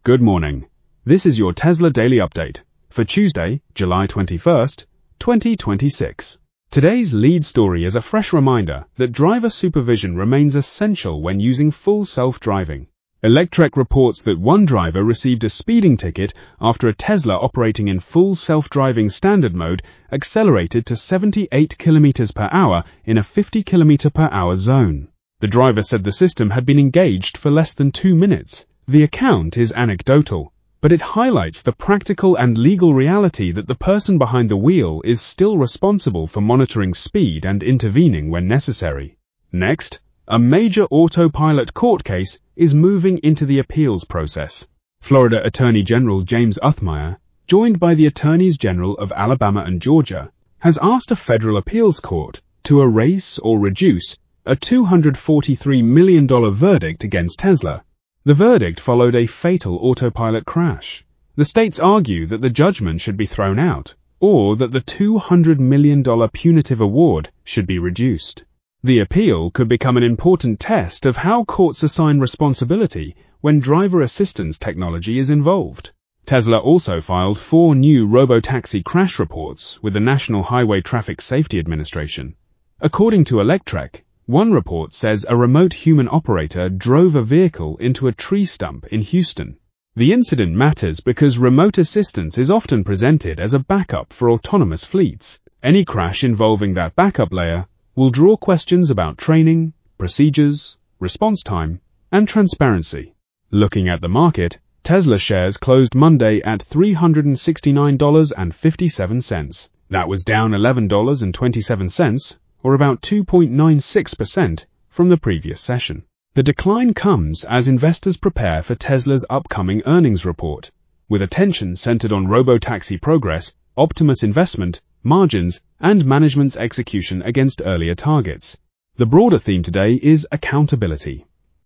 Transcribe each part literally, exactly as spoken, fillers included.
Good morning. This is your Tesla Daily Update for Tuesday, July twenty-first, twenty twenty-six. Today's lead story is a fresh reminder that driver supervision remains essential when using full self-driving. Electrek reports that one driver received a speeding ticket after a Tesla operating in full self-driving standard mode accelerated to seventy-eight kilometers per hour in a fifty kilometer per hour zone. The driver said the system had been engaged for less than two minutes. The account is anecdotal, but it highlights the practical and legal reality that the person behind the wheel is still responsible for monitoring speed and intervening when necessary. Next, a major autopilot court case is moving into the appeals process. Florida Attorney General James Othmeier, joined by the Attorneys General of Alabama and Georgia, has asked a federal appeals court to erase or reduce a two hundred forty-three million dollars verdict against Tesla. The verdict followed a fatal autopilot crash. The states argue that the judgment should be thrown out, or that the two hundred million dollars punitive award should be reduced. The appeal could become an important test of how courts assign responsibility when driver assistance technology is involved. Tesla also filed four new robotaxi crash reports with the National Highway Traffic Safety Administration. According to Electrek, one report says a remote human operator drove a vehicle into a tree stump in Houston. The incident matters because remote assistance is often presented as a backup for autonomous fleets. Any crash involving that backup layer will draw questions about training, procedures, response time, and transparency. Looking at the market, Tesla shares closed Monday at three hundred sixty-nine dollars and fifty-seven cents. That was down eleven dollars and twenty-seven cents, or about two point nine six percent from the previous session. The decline comes as investors prepare for Tesla's upcoming earnings report, with attention centered on robotaxi progress, Optimus investment, margins, and management's execution against earlier targets. The broader theme today is accountability.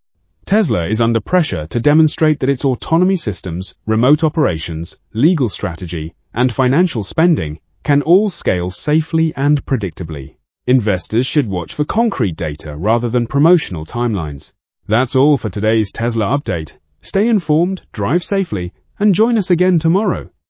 Tesla is under pressure to demonstrate that its autonomy systems, remote operations, legal strategy, and financial spending can all scale safely and predictably. Investors should watch for concrete data rather than promotional timelines. That's all for today's Tesla update. Stay informed, drive safely, and join us again tomorrow.